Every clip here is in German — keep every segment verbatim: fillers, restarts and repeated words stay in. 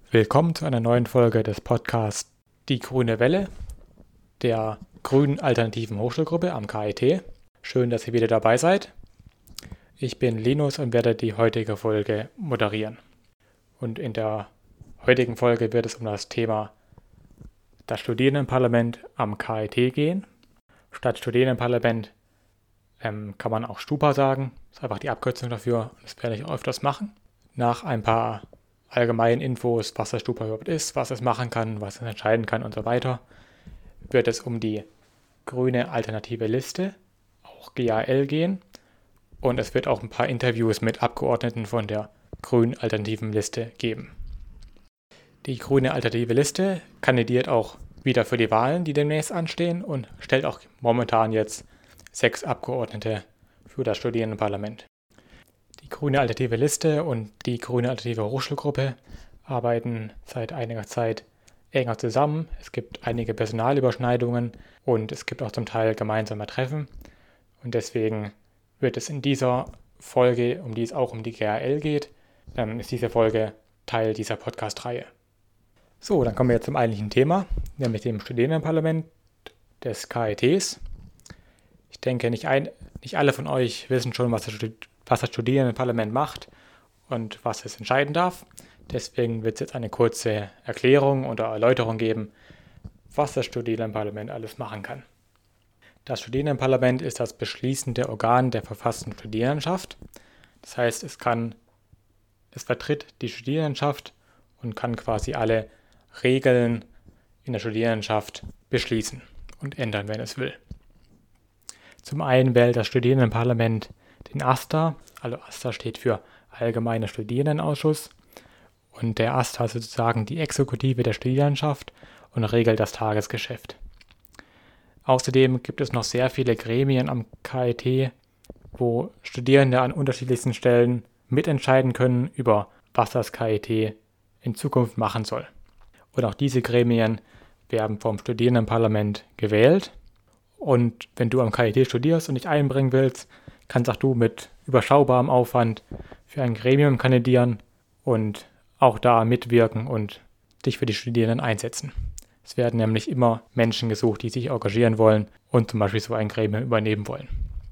Willkommen zu einer neuen Folge des Podcasts Die Grüne Welle, der Grünen Alternativen Hochschulgruppe am K I T. Schön, dass ihr wieder dabei seid. Ich bin Linus und werde die heutige Folge moderieren. Und in der heutigen Folge wird es um das Thema das Studierendenparlament am K I T gehen. Statt Studierendenparlament ähm, kann man auch Stupa sagen. Das ist einfach die Abkürzung dafür und das werde ich auch öfters machen. Nach ein paar allgemeinen Infos, was das Stupa überhaupt ist, was es machen kann, was es entscheiden kann und so weiter, wird es um die grüne alternative Liste, auch G A L, gehen. Und es wird auch ein paar Interviews mit Abgeordneten von der grünen alternativen Liste geben. Die grüne alternative Liste kandidiert auch wieder für die Wahlen, die demnächst anstehen, und stellt auch momentan jetzt sechs Abgeordnete für das Studierendenparlament. Die grüne alternative Liste und die grüne alternative Hochschulgruppe arbeiten seit einiger Zeit enger zusammen. Es gibt einige Personalüberschneidungen und es gibt auch zum Teil gemeinsame Treffen. Und deswegen wird es in dieser Folge, um die es auch um die G A L geht, ähm, ist diese Folge Teil dieser Podcast-Reihe. So, dann kommen wir jetzt zum eigentlichen Thema, nämlich dem Studierendenparlament des K I Ts. Ich denke, nicht, ein, nicht alle von euch wissen schon, was das, was das Studierendenparlament macht und was es entscheiden darf. Deswegen wird es jetzt eine kurze Erklärung oder Erläuterung geben, was das Studierendenparlament alles machen kann. Das Studierendenparlament ist das beschließende Organ der verfassten Studierendenschaft. Das heißt, es kann, es vertritt die Studierendenschaft und kann quasi alle Regeln in der Studierendenschaft beschließen und ändern, wenn es will. Zum einen wählt das Studierendenparlament den A S tA, also A S tA steht für Allgemeiner Studierendenausschuss, und der A S tA ist sozusagen die Exekutive der Studierendenschaft und regelt das Tagesgeschäft. Außerdem gibt es noch sehr viele Gremien am K I T, wo Studierende an unterschiedlichsten Stellen mitentscheiden können über, was das K I T in Zukunft machen soll. Und auch diese Gremien werden vom Studierendenparlament gewählt. Und wenn du am K I T studierst und dich einbringen willst, kannst auch du mit überschaubarem Aufwand für ein Gremium kandidieren und auch da mitwirken und dich für die Studierenden einsetzen. Es werden nämlich immer Menschen gesucht, die sich engagieren wollen und zum Beispiel so ein Gremium übernehmen wollen.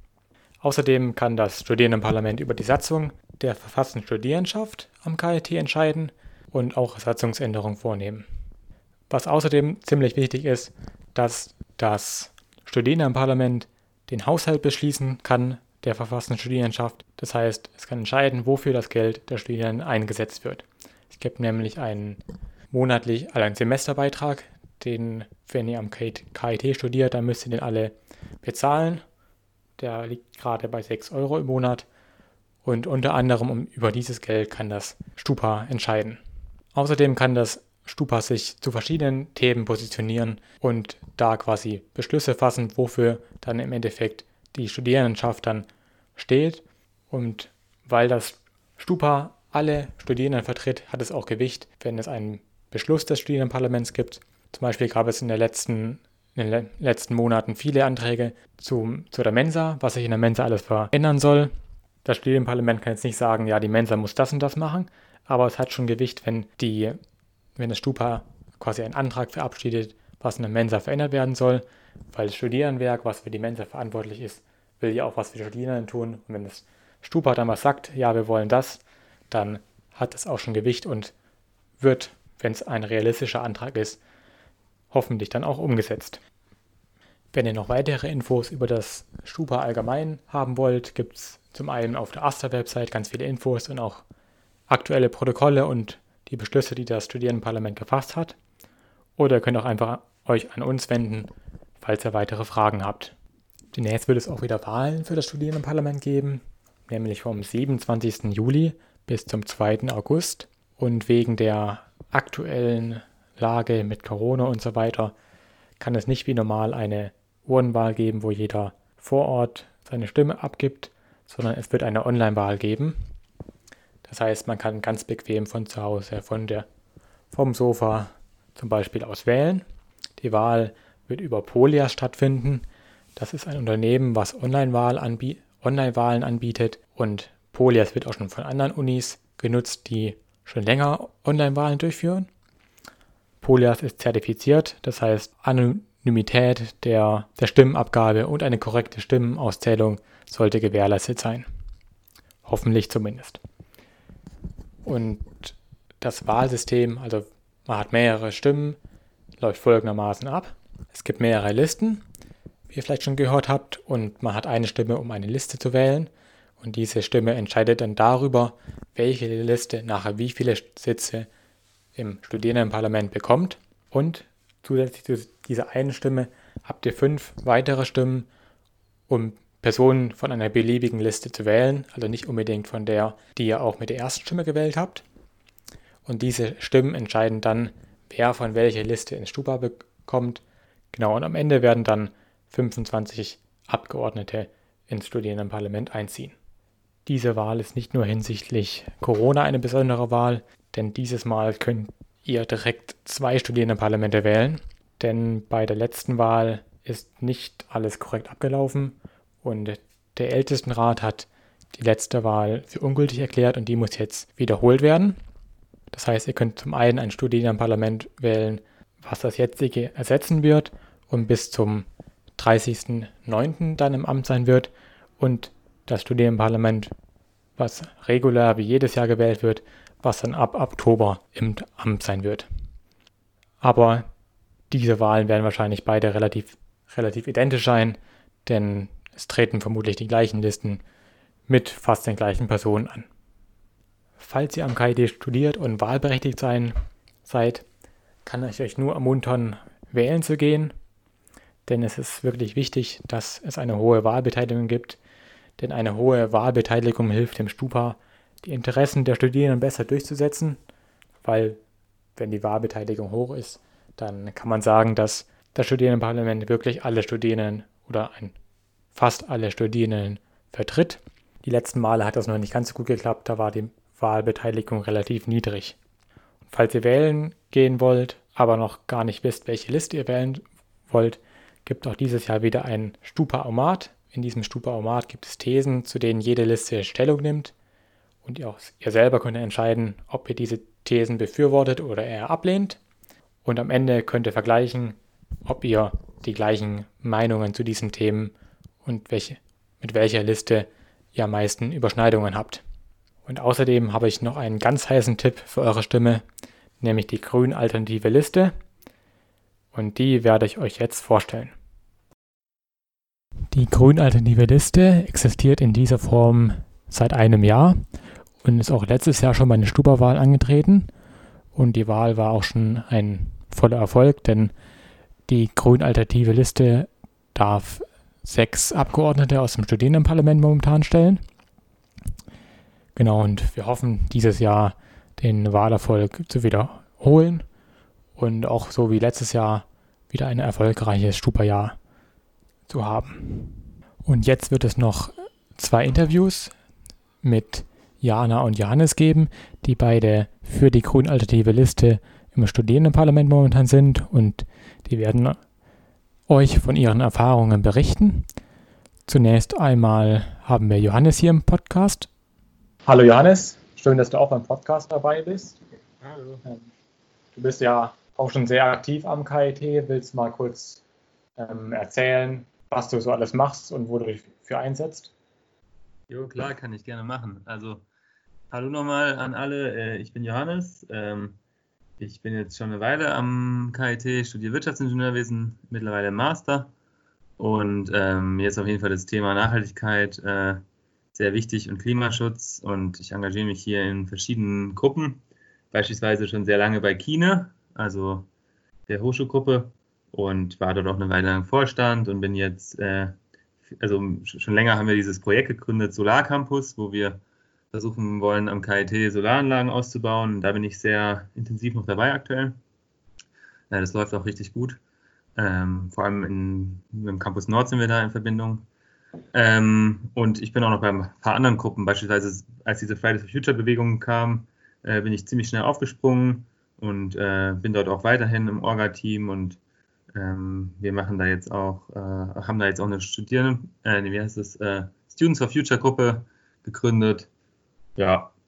Außerdem kann das Studierendenparlament über die Satzung der verfassten Studierendenschaft am K I T entscheiden und auch Satzungsänderungen vornehmen. Was außerdem ziemlich wichtig ist, dass das Studierendenparlament den Haushalt beschließen kann der verfassten Studierendenschaft. Das heißt, es kann entscheiden, wofür das Geld der Studierenden eingesetzt wird. Es gibt nämlich einen monatlich, also einen Semesterbeitrag, den, wenn ihr am K I T studiert, dann müsst ihr den alle bezahlen. Der liegt gerade bei sechs Euro im Monat. Und unter anderem um, über dieses Geld kann das Stupa entscheiden. Außerdem kann das Stupa sich zu verschiedenen Themen positionieren und da quasi Beschlüsse fassen, wofür dann im Endeffekt die Studierendenschaft dann steht. Und weil das Stupa alle Studierenden vertritt, hat es auch Gewicht, wenn es einen Beschluss des Studierendenparlaments gibt. Zum Beispiel gab es in, der letzten, in den letzten Monaten viele Anträge zu, zu der Mensa, was sich in der Mensa alles verändern soll. Das Studierendenparlament kann jetzt nicht sagen, ja, die Mensa muss das und das machen, aber es hat schon Gewicht, wenn, die, wenn das Stupa quasi einen Antrag verabschiedet, was in der Mensa verändert werden soll, weil das Studierendenwerk, was für die Mensa verantwortlich ist, will ja auch was für die Studierenden tun. Und wenn das Stupa dann was sagt, ja, wir wollen das, dann hat es auch schon Gewicht und wird, wenn es ein realistischer Antrag ist, hoffentlich dann auch umgesetzt. Wenn ihr noch weitere Infos über das Stupa allgemein haben wollt, gibt es zum einen auf der A S tA-Website ganz viele Infos und auch aktuelle Protokolle und die Beschlüsse, die das Studierendenparlament gefasst hat. Oder ihr könnt auch einfach euch an uns wenden, falls ihr weitere Fragen habt. Demnächst wird es auch wieder Wahlen für das Studierendenparlament geben, nämlich vom siebenundzwanzigsten Juli bis zum zweiten August. Und wegen der aktuellen Lage mit Corona und so weiter kann es nicht wie normal eine Urnenwahl geben, wo jeder vor Ort seine Stimme abgibt, sondern es wird eine Online-Wahl geben. Das heißt, man kann ganz bequem von zu Hause, von der, vom Sofa zum Beispiel aus wählen. Die Wahl wird über Polia stattfinden. Das ist ein Unternehmen, was Online-Wahl anbie- Online-Wahlen anbietet, und Polias wird auch schon von anderen Unis genutzt, die schon länger Online-Wahlen durchführen. Polias ist zertifiziert, das heißt Anonymität der, der Stimmenabgabe und eine korrekte Stimmenauszählung sollte gewährleistet sein. Hoffentlich zumindest. Und das Wahlsystem, also man hat mehrere Stimmen, läuft folgendermaßen ab. Es gibt mehrere Listen, wie ihr vielleicht schon gehört habt, und man hat eine Stimme, um eine Liste zu wählen. Und diese Stimme entscheidet dann darüber, welche Liste nachher wie viele Sitze im Studierendenparlament bekommt. Und zusätzlich zu dieser einen Stimme habt ihr fünf weitere Stimmen, um Personen von einer beliebigen Liste zu wählen, also nicht unbedingt von der, die ihr auch mit der ersten Stimme gewählt habt. Und diese Stimmen entscheiden dann, wer von welcher Liste ins Stupa bekommt. Genau, und am Ende werden dann fünfundzwanzig Abgeordnete ins Studierendenparlament einziehen. Diese Wahl ist nicht nur hinsichtlich Corona eine besondere Wahl, denn dieses Mal könnt ihr direkt zwei Studierendenparlamente wählen, denn bei der letzten Wahl ist nicht alles korrekt abgelaufen und der Ältestenrat hat die letzte Wahl für ungültig erklärt und die muss jetzt wiederholt werden. Das heißt, ihr könnt zum einen ein Studierendenparlament wählen, was das jetzige ersetzen wird und bis zum dreißigsten neunten dann im Amt sein wird, und das Studierendenparlament, was regulär wie jedes Jahr gewählt wird, was dann ab Oktober im Amt sein wird. Aber diese Wahlen werden wahrscheinlich beide relativ, relativ identisch sein, denn es treten vermutlich die gleichen Listen mit fast den gleichen Personen an. Falls ihr am K I T studiert und wahlberechtigt sein, seid, kann ich euch nur ermuntern, wählen zu gehen, denn es ist wirklich wichtig, dass es eine hohe Wahlbeteiligung gibt, denn eine hohe Wahlbeteiligung hilft dem Stupa, die Interessen der Studierenden besser durchzusetzen, weil wenn die Wahlbeteiligung hoch ist, dann kann man sagen, dass das Studierendenparlament wirklich alle Studierenden oder ein, fast alle Studierenden vertritt. Die letzten Male hat das noch nicht ganz so gut geklappt, da war die Wahlbeteiligung relativ niedrig. Und falls ihr wählen gehen wollt, aber noch gar nicht wisst, welche Liste ihr wählen wollt, gibt auch dieses Jahr wieder ein Stupa-Omat. In diesem Stupa-Omat gibt es Thesen, zu denen jede Liste Stellung nimmt. Und ihr, auch, ihr selber könnt entscheiden, ob ihr diese Thesen befürwortet oder eher ablehnt. Und am Ende könnt ihr vergleichen, ob ihr die gleichen Meinungen zu diesen Themen und welche, mit welcher Liste ihr am meisten Überschneidungen habt. Und außerdem habe ich noch einen ganz heißen Tipp für eure Stimme, nämlich die grün-alternative Liste. Und die werde ich euch jetzt vorstellen. Die grün-alternative Liste existiert in dieser Form seit einem Jahr und ist auch letztes Jahr schon bei einer Stupa-Wahl angetreten. Und die Wahl war auch schon ein voller Erfolg, denn die grün-alternative Liste darf sechs Abgeordnete aus dem Studierendenparlament momentan stellen. Genau, und wir hoffen, dieses Jahr den Wahlerfolg zu wiederholen und auch so wie letztes Jahr wieder ein erfolgreiches Stupa-Jahr zu haben. Und jetzt wird es noch zwei Interviews mit Jana und Johannes geben, die beide für die grün-alternative Liste im Studierendenparlament momentan sind, und die werden euch von ihren Erfahrungen berichten. Zunächst einmal haben wir Johannes hier im Podcast. Hallo Johannes, schön, dass du auch beim Podcast dabei bist. Hallo. Du bist ja auch schon sehr aktiv am K I T. Willst du mal kurz ähm, erzählen, was du so alles machst und wo du dich für einsetzt? Jo, klar, kann ich gerne machen. Also, hallo nochmal an alle, ich bin Johannes. Ich bin jetzt schon eine Weile am K I T, studiere Wirtschaftsingenieurwesen, mittlerweile im Master. Und ähm, jetzt auf jeden Fall das Thema Nachhaltigkeit äh, sehr wichtig und Klimaschutz. Und ich engagiere mich hier in verschiedenen Gruppen, beispielsweise schon sehr lange bei Kine, also der Hochschulgruppe, und war dort auch eine Weile lang Vorstand und bin jetzt, äh, also schon länger haben wir dieses Projekt gegründet, Solarcampus, wo wir versuchen wollen, am K I T Solaranlagen auszubauen. Und da bin ich sehr intensiv noch dabei aktuell. Ja, das läuft auch richtig gut. Ähm, vor allem in, im Campus Nord sind wir da in Verbindung. Ähm, und ich bin auch noch bei ein paar anderen Gruppen. Beispielsweise, als diese Fridays for Future Bewegung kam, äh, bin ich ziemlich schnell aufgesprungen und äh, bin dort auch weiterhin im Orga-Team. Und ähm, wir machen da jetzt auch, äh, haben da jetzt auch eine Studierende, äh, wie heißt das, äh, Students for Future Gruppe gegründet. Ja,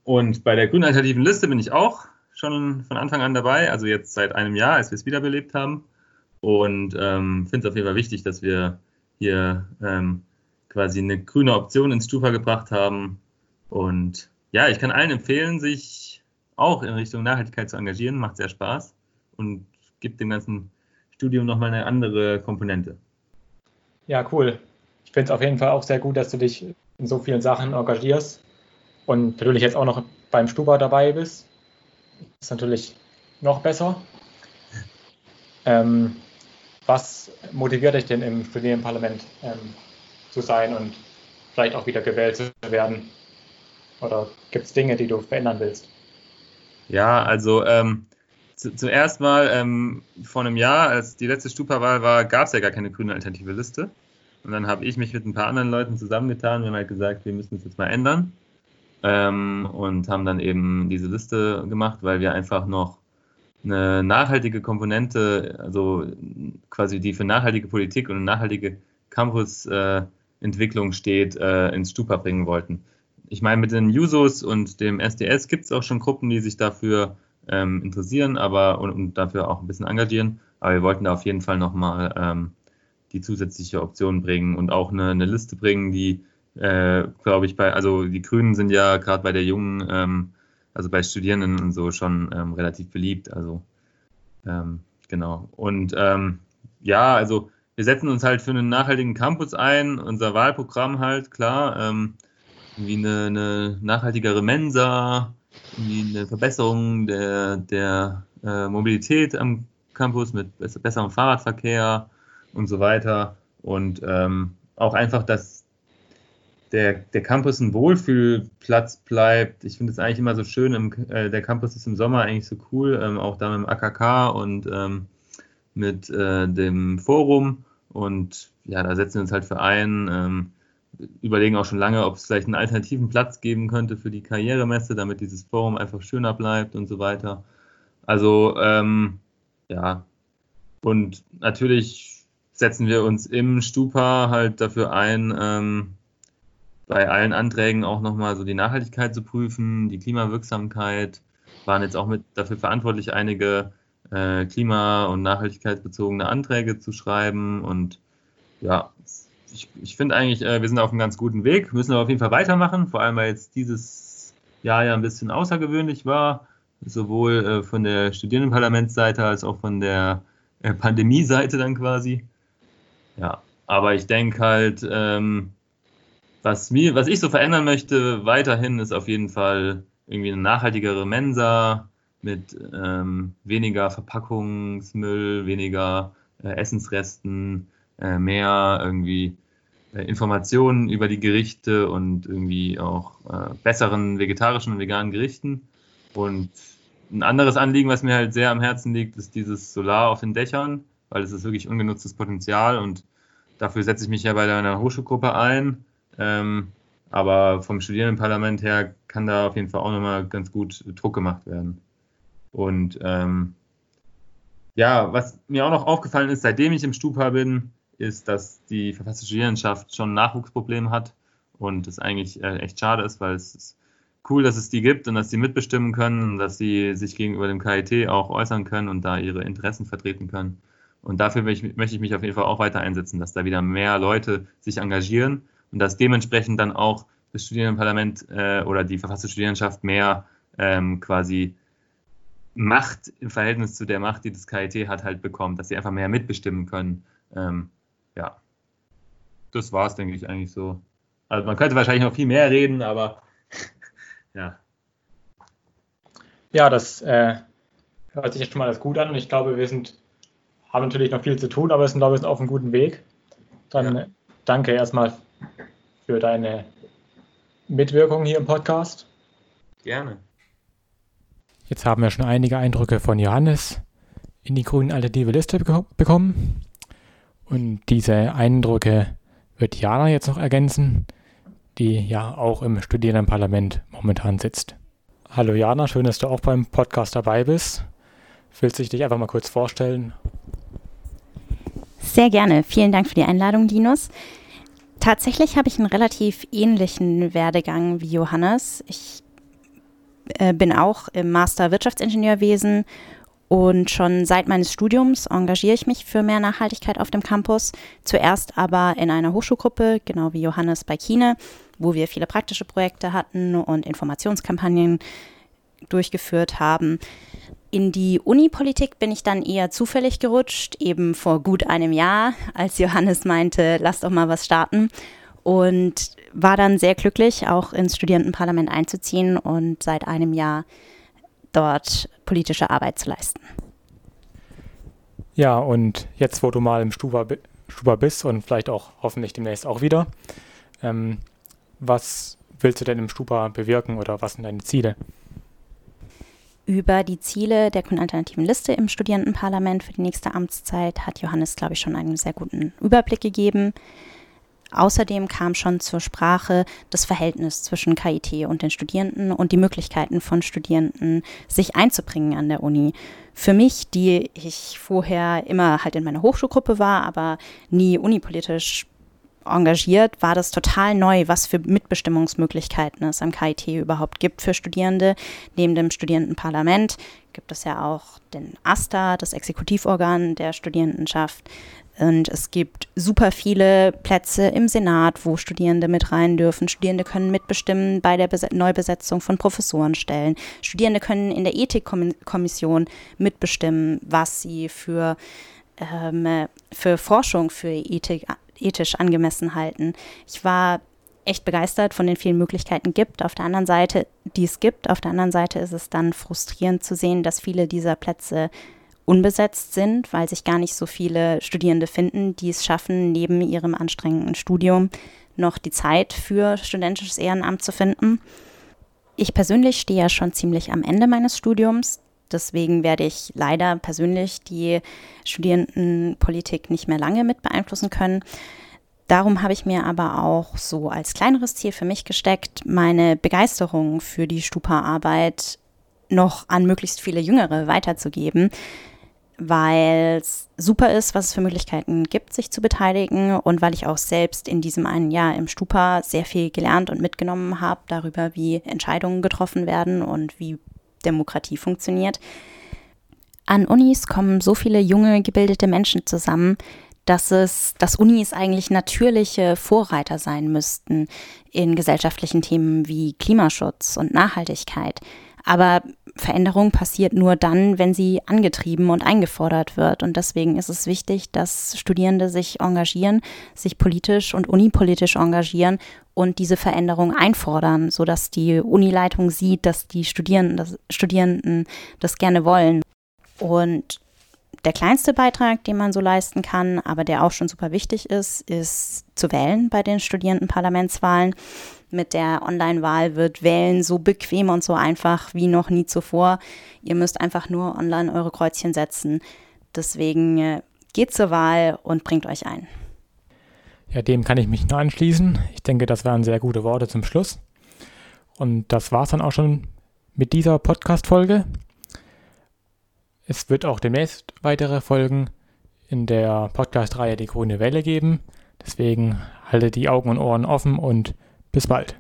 Und bei der grünen alternativen Liste bin ich auch schon von Anfang an dabei, also jetzt seit einem Jahr, als wir es wiederbelebt haben. Und ähm, finde es auf jeden Fall wichtig, dass wir hier ähm, quasi eine grüne Option ins Stupa gebracht haben. Und ja, ich kann allen empfehlen, sich auch in Richtung Nachhaltigkeit zu engagieren. Macht sehr Spaß und gibt dem ganzen Studium nochmal eine andere Komponente. Ja, cool. Ich finde es auf jeden Fall auch sehr gut, dass du dich in so vielen Sachen engagierst und natürlich jetzt auch noch beim Stupa dabei bist. Das ist natürlich noch besser. Ähm, was motiviert dich denn im Studierendenparlament ähm, zu sein und vielleicht auch wieder gewählt zu werden? Oder gibt es Dinge, die du verändern willst? Ja, also ähm, zu, zuerst mal ähm, vor einem Jahr, als die letzte Stupa-Wahl war, gab es ja gar keine grüne alternative Liste. Und dann habe ich mich mit ein paar anderen Leuten zusammengetan. Wir haben halt gesagt, wir müssen es jetzt mal ändern. Ähm, und haben dann eben diese Liste gemacht, weil wir einfach noch eine nachhaltige Komponente, also quasi die für nachhaltige Politik und eine nachhaltige Campus-Entwicklung äh, steht, äh, ins Stupa bringen wollten. Ich meine, mit den Jusos und dem S D S gibt es auch schon Gruppen, die sich dafür ähm, interessieren, aber und, und dafür auch ein bisschen engagieren. Aber wir wollten da auf jeden Fall nochmal ähm, die zusätzliche Option bringen und auch eine, eine Liste bringen, die, äh, glaube ich, bei, also die Grünen sind ja gerade bei der jungen, ähm, also bei Studierenden und so schon ähm, relativ beliebt. Also ähm, genau. Und ähm, ja, also wir setzen uns halt für einen nachhaltigen Campus ein. Unser Wahlprogramm halt, klar, ähm, wie eine, eine nachhaltigere Mensa, wie eine Verbesserung der, der äh, Mobilität am Campus mit besserem Fahrradverkehr und so weiter. Und ähm, auch einfach, dass der, der Campus ein Wohlfühlplatz bleibt. Ich finde es eigentlich immer so schön, im, äh, der Campus ist im Sommer eigentlich so cool, ähm, auch da mit dem A K K und ähm, mit äh, dem Forum. Und ja, da setzen wir uns halt für ein, ähm, überlegen auch schon lange, ob es vielleicht einen alternativen Platz geben könnte für die Karrieremesse, damit dieses Forum einfach schöner bleibt und so weiter. Also ähm, ja, und natürlich setzen wir uns im Stupa halt dafür ein, ähm, bei allen Anträgen auch nochmal so die Nachhaltigkeit zu prüfen, die Klimawirksamkeit, waren jetzt auch mit dafür verantwortlich, einige äh, klima- und nachhaltigkeitsbezogene Anträge zu schreiben. Und ja, ich, ich finde eigentlich, äh, wir sind auf einem ganz guten Weg, müssen aber auf jeden Fall weitermachen, vor allem weil jetzt dieses Jahr ja ein bisschen außergewöhnlich war, sowohl äh, von der Studierendenparlamentsseite als auch von der äh, Pandemie-Seite dann quasi. Ja, aber ich denke halt, ähm, was mir, was ich so verändern möchte weiterhin, ist auf jeden Fall irgendwie eine nachhaltigere Mensa mit ähm, weniger Verpackungsmüll, weniger äh, Essensresten, äh, mehr irgendwie äh, Informationen über die Gerichte und irgendwie auch äh, besseren vegetarischen und veganen Gerichten. Und ein anderes Anliegen, was mir halt sehr am Herzen liegt, ist dieses Solar auf den Dächern, weil es ist wirklich ungenutztes Potenzial und dafür setze ich mich ja bei einer Hochschulgruppe ein. Ähm, aber vom Studierendenparlament her kann da auf jeden Fall auch nochmal ganz gut Druck gemacht werden. Und ähm, ja, was mir auch noch aufgefallen ist, seitdem ich im Stupa bin, ist, dass die verfasste Studierendenschaft schon ein Nachwuchsproblem hat und es eigentlich äh, echt schade ist, weil es ist cool, dass es die gibt und dass sie mitbestimmen können und dass sie sich gegenüber dem K I T auch äußern können und da ihre Interessen vertreten können. Und dafür möchte ich, möchte ich mich auf jeden Fall auch weiter einsetzen, dass da wieder mehr Leute sich engagieren und dass dementsprechend dann auch das Studierendenparlament äh, oder die verfasste Studierendenschaft mehr ähm, quasi Macht im Verhältnis zu der Macht, die das K I T hat, halt bekommt, dass sie einfach mehr mitbestimmen können. Ähm, ja, das war es, denke ich, eigentlich so. Also man könnte wahrscheinlich noch viel mehr reden, aber ja. Ja, das äh, hört sich jetzt schon mal alles gut an und ich glaube, wir sind, haben natürlich noch viel zu tun, aber wir sind, glaube ich, auf einem guten Weg. Dann ja. Danke erstmal für deine Mitwirkung hier im Podcast. Gerne. Jetzt haben wir schon einige Eindrücke von Johannes in die grünen alternative Liste bekommen. Und diese Eindrücke wird Jana jetzt noch ergänzen, die ja auch im Studierendenparlament momentan sitzt. Hallo Jana, schön, dass du auch beim Podcast dabei bist. Willst du dich einfach mal kurz vorstellen? Sehr gerne. Vielen Dank für die Einladung, Linus. Tatsächlich habe ich einen relativ ähnlichen Werdegang wie Johannes. Ich äh, bin auch im Master Wirtschaftsingenieurwesen und schon seit meines Studiums engagiere ich mich für mehr Nachhaltigkeit auf dem Campus. Zuerst aber in einer Hochschulgruppe, genau wie Johannes bei Kine, wo wir viele praktische Projekte hatten und Informationskampagnen durchgeführt haben. In die Unipolitik bin ich dann eher zufällig gerutscht, eben vor gut einem Jahr, als Johannes meinte, lass doch mal was starten. Und war dann sehr glücklich, auch ins Studierendenparlament einzuziehen und seit einem Jahr dort politische Arbeit zu leisten. Ja, und jetzt, wo du mal im Stuba, Stuba bist und vielleicht auch hoffentlich demnächst auch wieder, ähm, was willst du denn im Stuba bewirken oder was sind deine Ziele? Über die Ziele der Grünen Alternativen Liste im Studierendenparlament für die nächste Amtszeit hat Johannes, glaube ich, schon einen sehr guten Überblick gegeben. Außerdem kam schon zur Sprache das Verhältnis zwischen K I T und den Studierenden und die Möglichkeiten von Studierenden, sich einzubringen an der Uni. Für mich, die ich vorher immer halt in meiner Hochschulgruppe war, aber nie unipolitisch engagiert, war das total neu, was für Mitbestimmungsmöglichkeiten es am K I T überhaupt gibt für Studierende. Neben dem Studierendenparlament gibt es ja auch den AStA, das Exekutivorgan der Studierendenschaft. Und es gibt super viele Plätze im Senat, wo Studierende mit rein dürfen. Studierende können mitbestimmen bei der Bes- Neubesetzung von Professorenstellen. Studierende können in der Ethikkommission mitbestimmen, was sie für, ähm, für Forschung, für Ethik, ethisch angemessen halten. Ich war echt begeistert von den vielen Möglichkeiten gibt. Auf der anderen Seite, die es gibt, auf der anderen Seite ist es dann frustrierend zu sehen, dass viele dieser Plätze unbesetzt sind, weil sich gar nicht so viele Studierende finden, die es schaffen, neben ihrem anstrengenden Studium noch die Zeit für studentisches Ehrenamt zu finden. Ich persönlich stehe ja schon ziemlich am Ende meines Studiums, deswegen werde ich leider persönlich die Studierendenpolitik nicht mehr lange mit beeinflussen können. Darum habe ich mir aber auch so als kleineres Ziel für mich gesteckt, meine Begeisterung für die Stupa-Arbeit noch an möglichst viele Jüngere weiterzugeben, weil es super ist, was es für Möglichkeiten gibt, sich zu beteiligen und weil ich auch selbst in diesem einen Jahr im Stupa sehr viel gelernt und mitgenommen habe darüber, wie Entscheidungen getroffen werden und wie Demokratie funktioniert. An Unis kommen so viele junge, gebildete Menschen zusammen, dass es, dass Unis eigentlich natürliche Vorreiter sein müssten in gesellschaftlichen Themen wie Klimaschutz und Nachhaltigkeit. Aber Veränderung passiert nur dann, wenn sie angetrieben und eingefordert wird. Und deswegen ist es wichtig, dass Studierende sich engagieren, sich politisch und unipolitisch engagieren und diese Veränderung einfordern, sodass die Unileitung sieht, dass die Studierenden das, Studierenden das gerne wollen. Und der kleinste Beitrag, den man so leisten kann, aber der auch schon super wichtig ist, ist zu wählen bei den Studierendenparlamentswahlen. Mit der Online-Wahl wird Wählen so bequem und so einfach wie noch nie zuvor. Ihr müsst einfach nur online eure Kreuzchen setzen. Deswegen äh, geht zur Wahl und bringt euch ein. Ja, dem kann ich mich nur anschließen. Ich denke, das waren sehr gute Worte zum Schluss. Und das war es dann auch schon mit dieser Podcast-Folge. Es wird auch demnächst weitere Folgen in der Podcast-Reihe Die Grüne Welle geben. Deswegen haltet die Augen und Ohren offen und bis bald.